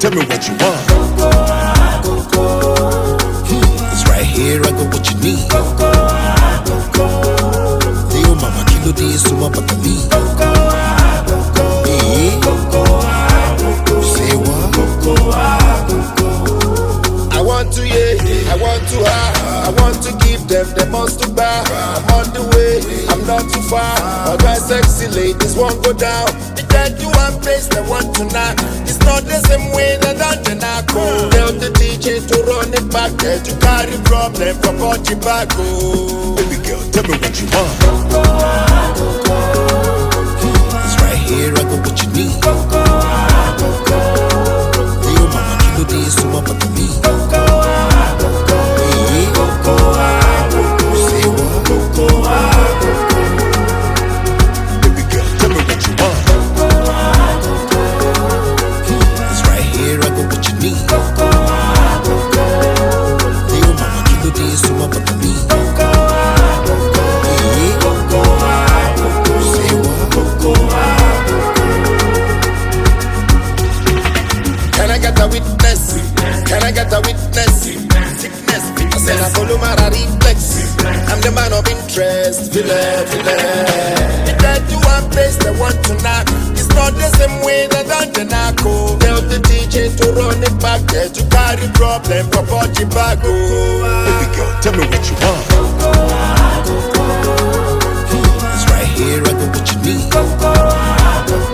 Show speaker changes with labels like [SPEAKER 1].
[SPEAKER 1] tell me what you want. It's right here, I got what you need. Leo mama kilo de suma bakali. You say what? I want to I want to I want to give them the most to buy. I'm on the way, I'm not too far. All my sexy ladies won't go down. The dead you one place they want to knock. It's not the same way that I knock. Tell the DJ to run it back. That you carry problem from what you back. Baby girl, tell me what you want. It's right here, I got what you need. Leo mama kilo de suma bakali. Can I get a witness? I said I follow my reflex. I'm the man of interest. Feel it. The dead to one place they want to knock. It's not the same way that I knock. Tell the DJ to run it back. There to carry problem for body back. Baby girl, tell me what you want. It's right here, I got what you need.